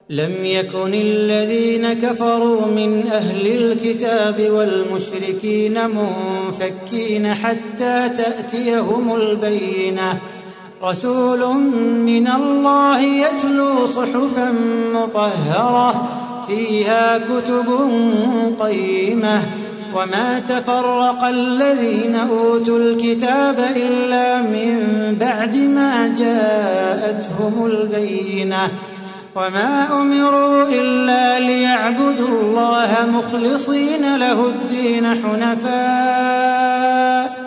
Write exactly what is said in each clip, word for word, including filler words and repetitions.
لم يكن الذين كفروا من أهل الكتاب والمشركين منفكين حتى تأتيهم البينة رسول من الله يتلو صحفا مطهرة فيها كتب قيمة وما تفرق الذين أوتوا الكتاب إلا من بعد ما جاءتهم البينة وما أمروا إلا ليعبدوا الله مخلصين له الدين حنفاء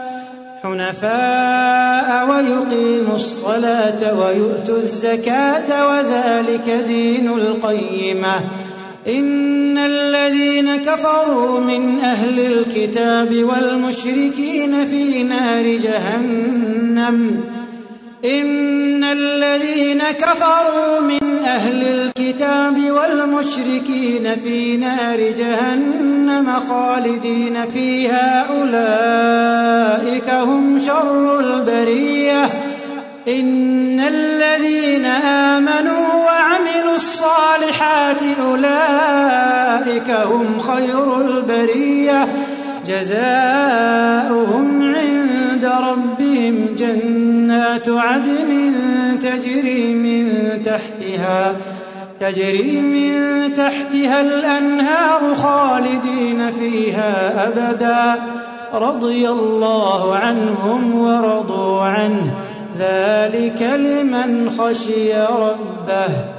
حنفاء ويقيموا الصلاة ويؤتوا الزكاة وذلك دين القيمة إن الذين كفروا من أهل الكتاب والمشركين في نار جهنم إن الذين كفروا من أهل الكتاب والمشركين في نار جهنم خالدين فيها أولئك هم شر البرية إن الذين آمنوا وعملوا الصالحات أولئك هم خير البرية جزاؤهم عند ربهم جنات عدن تجري من تحتها تجري من تحتها الأنهار خالدين فيها أبدا رضي الله عنهم ورضوا عنه ذلك لمن خشي ربه